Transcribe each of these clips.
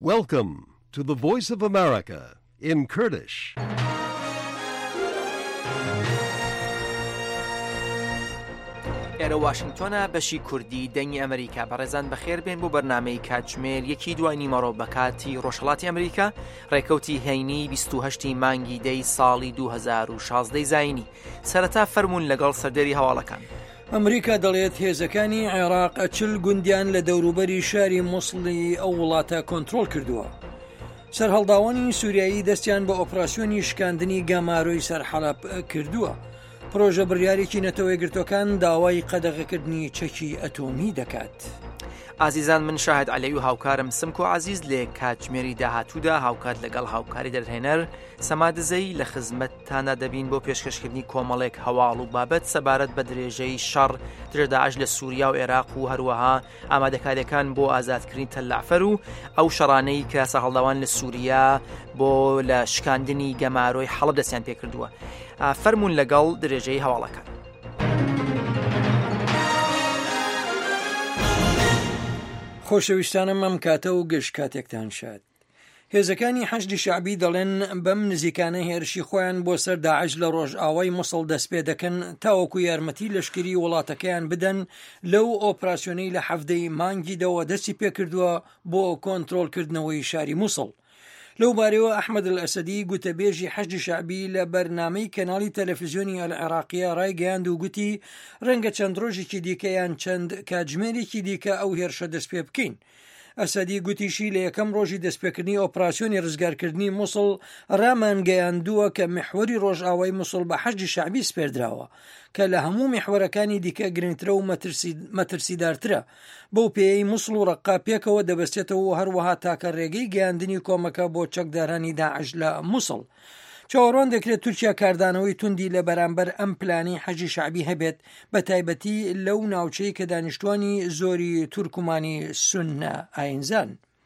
Welcome to the Voice of America in Kurdish. ئێرە واشنگتۆنە بەشی کوردی دەنگی ئەمریکا بەڕێزان بەخێر بێن بۆ بەرنامەی کاتژمێر 1:02 بە کاتی ڕۆژهەڵاتی ئەمریکا ڕێکەوتی هەینی 28 مانگی دەی ساڵی 2016 زاینی سەرەتا فەرموون لەگەڵ سەردەری هەواڵەکان. ئەمریکا دەڵێت هێزەکانی عێراق 40 گوندیان لە دەوروبەری شاری موسڵی ئەو وڵاتە کۆنتڕۆڵ کردووە. سەرهەڵداوانی سووریایی دەستیان بە ئۆپراسیۆنی شکاندنی گاماروی سەر حەلەب کردووە. پرۆژە بڕیارێکی نەتەوە یەکگرتوەکان داوای قەدەغەکردنی چەکی ئەتۆمی دەکات. ئازیزان من شاهد عەلەوی و هاوکارم سمکۆ عەزیز لێ کاتژمێری داهاتوودا هاوکات لەگەڵ هاوکاری دەرهێنەر سەمادزەی لە خزمەتتانە دەبین بۆ پێشکەشکردنی کۆمەڵێک هەواڵ و بابەت سەبارەت بە درێژەی شەڕ درێژە داعش لە سووریا و عێراق و هەروەها ئامادەکاریەکان بۆ ئازادکردنی تەلعفەر و ئەو شەڕانەی کە سەرهەڵداوان لە سووریا بۆ لە شکاندنی گەمارۆی حەڵب دەستیان پێ کردووە. فەرموون لەگەڵ درێژەی هەواڵەکان. خۆشەویستانم ئەم کاتە و گەشت کاتێکتان شاد. هێزەکانی حەشدی شعبی دەڵێن بەم نزیکانە هێرشی خۆیان بۆ سەر داعش لە ڕۆژئاوای موسڵ دەست پێ دەکەن تاوەکو یارمەتی لەشکری وڵاتەکەیان بدەن لەو ئۆپراسیۆنەی لە هەفتەی مانگی دەوە دەستی پێکردووە بۆ کۆنتڕۆڵکردنەوەی شاری موسڵ. لەو بارەوە ئەحمەد الئەسەدی گوتەبێژی حەشدی شعبی لە بەرنامەی کەناڵی تەلەڤیزیۆنی ئەلعێراقیە ڕایگەیاند و گوتی ڕەنگە چەند ڕۆژێکی دیکەیان چەند کاتژمێرێکی دیکە ئەو هێرشە دەست پێ بکەین. ئەسەدی گوتیشی لە یەکەم ڕۆژی دەستپێکردنی ئۆپراسیۆنی ڕزگارکردنی موسڵ ڕامانگەیاندووە کە محوەری ڕۆژئاوای موسڵ بە حەشدی شعبی سپێردراوە کە لە هەموو محوەرەکانی دیکە گرنگترە و مەترسیدارترە. بەو پێی موسڵ و ڕەقا پێکەوە دەبەستێتەوە و هەروەها تاکە ڕێگەی گەیاندنی کۆمەکە بۆ چەکدارانی داعش لە موسڵ. چاوەڕوان دەکرێت تورکیا کاردانەوەی توندی لە بەرامبەر ئەم پلانی حەجی شعبی هەبێت بە تایبەتی لەو ناوچەی کە دانیشتوانی زۆری تورکمانی سونە ئاینزان.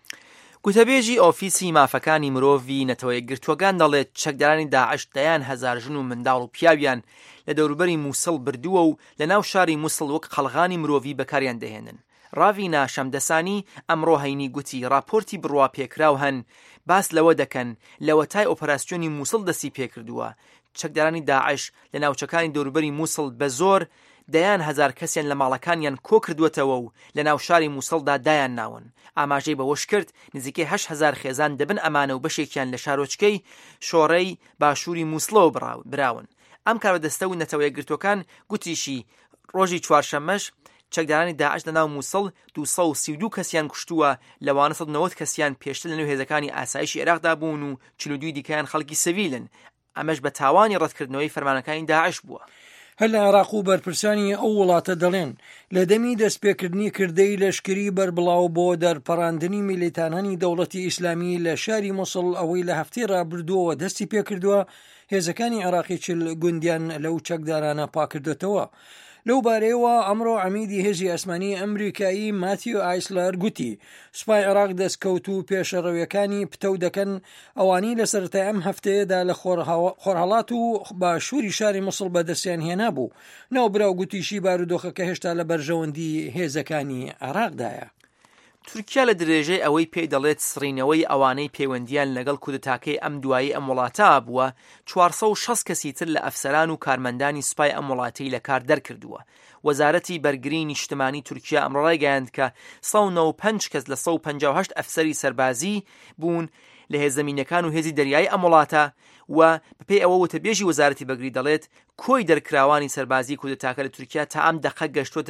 گوتەبێژی ئۆفیسی مافەکانی مرۆڤی نەتەوە یەکگرتووەکان دەڵێت چەکدارانی داعش دەیان هەزار ژن و منداڵ و پیاویان لە دەوروبەری موسڵ بردووە و لە ناو شاری موسڵ وەک قەڵغانی مرۆڤی بەکاریان دەهێنن. ڕاوینا شەمدەسانی ئەمڕۆ هەینی گوتی راپۆرتی بڕوا پێکراو هەن باس لەوە دەکەن لەوە تای ئۆپەراسیۆنی موسڵ دەستی پێکردووە. چەکدارانی داعش لە ناوچەکانی دەوروبەری موسڵ بە زۆر دەیان هەزار کەسیان لە ماڵەکانیان کۆ کردووەتەوە و لە ناو شاری موسڵدا دایان ناون. ئاماژەی بەوەش کرد نزیکەی 8,000 خێزان دەبن ئەمانە و بەشێکیان لە شارۆچکەی شۆڕەی باشووری موسڵەوە براون. ئەم کاربەدەستە و نەتەوە یەکگرتوەکان گوتیشی ڕۆژی چوارشەممەش چەکدارانی داعش لە ناو موسڵ 232 کەسیان کوشتووە لەوانە 190 کەسیان پێشتر لە نێو هێزەکانی ئاسایشی عێراقدا بوون و 42 دیکەیان خەڵکی سەڤیلن. ئەمەش بە تاوانی ڕەتکردنەوەی فەرمانەکانی داعش بووە. هەر لە عێراق و بەرپرسانی ئەو وڵاتە دەڵێن لە دەمی دەستپێکردنی کردەی لەشکری بەربڵاو بۆ دەرپەڕاندنی میلیتانانی دەوڵەتی ئیسلامی لە شاری موسڵ ئەوەی لە هەفتەی ڕابردووەوە دەستی پێکردووە هێزەکانی عێراقی 40 گوندیان لەو چەکدارانە پاکردێتەوە. لەو بارەیەوە ئەمڕۆ عەمیدی هێزی ئەسمانی ئەمریکایی ماتیو ئایسلەر گوتی سوپای عێراق دەستکەوت و پێشەڕەویەکانی پتە دەکەن ئەوانی لە سەرەتای ئەم هەفتەیەدا لە خۆرهەڵات و باشووری شاری موسڵ بەدەستیان هێنا بوو. ناوبراو گوتیشی بارودۆخەکە هێشتا لە بەرژەوەندی هێزەکانی عێراقدایە. تورکیا لە درێژەی ئەوەی پێی دەڵێت سڕینەوەی ئەوانەی پەیوەندیان لەگەڵ کودتاکەی ئەم دوایی ئەم وڵاتە بووە 460 کەسی تر لە ئەفسەران و کارمەندانی سوپای ئەم وڵاتی لە کار دەرکردووە. وەزارەتی بەرگری نیشتمانی تورکیا ئەمڕۆ ڕایگەیاند کە 195 کەس لە 158 ئەفسەری سەربازی بوون لە هێزەمینەکان و هێزی دەریایی ئەم وڵاتە و بەپێی ئەوە وتەبێژی وەزارەتی بەرگری دەڵێت کۆی دەرکراوانی سەربازی کودتاکە لە تورکیا تا ئەم دەقە گەشتوتە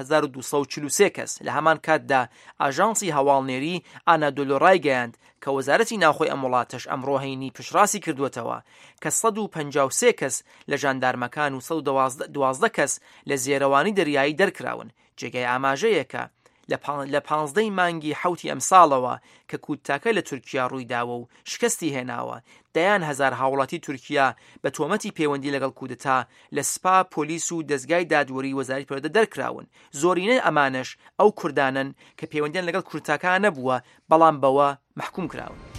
4243 کەس. لە هەمان کاتدا ئاژانسی هەواڵنێری ئانادۆلۆ ڕایگەیاند کە وەزارەتی ناوخۆی ئەم وڵاتەش ئەمڕۆ هەینی پشتڕاستی کردووەتەوە کە 153 کەس لە ژاندارمەکان و 112 کەس لە زێرەوانی دەریایی دەرکراون. جێگای ئاماژەیەکە لە 15 مانگی حوتی ئەم ساڵەوە کە کودتاکە لە تورکیا ڕوویداوە و شکستی هێناوە دەیان هەزار هاوڵاتی تورکیا بە تۆمەتی پەیوەندی لەگەڵ کودتا لە سپا پۆلیس و دەستگای دادوەری وەزارەتی پەروەردە دەرکراون. زۆرینەی ئەمانش ئەو کوردانن کە پەیوەندیان لەگەڵ کودتاکە نەبووە بەڵام بەوە محکوم کراون.